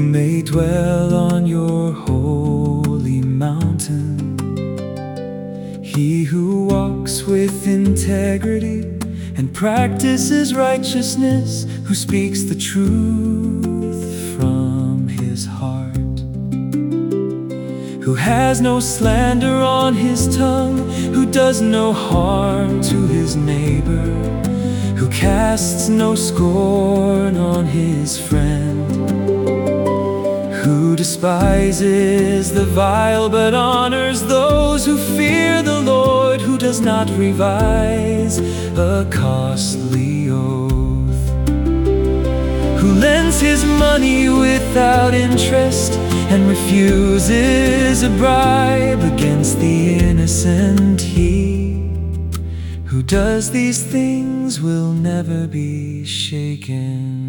may dwell on your holy mountain. He who walks with integrity and practices righteousness, who speaks the truth from his heart, who has no slander on his tongue, who does no harm to his neighbor, who casts no scorn on his friend, who despises the vile but honors those who fear the Lord, who does not revise a costly oath, who lends his money without interest and refuses a bribe against the innocent. He who does these things will never be shaken.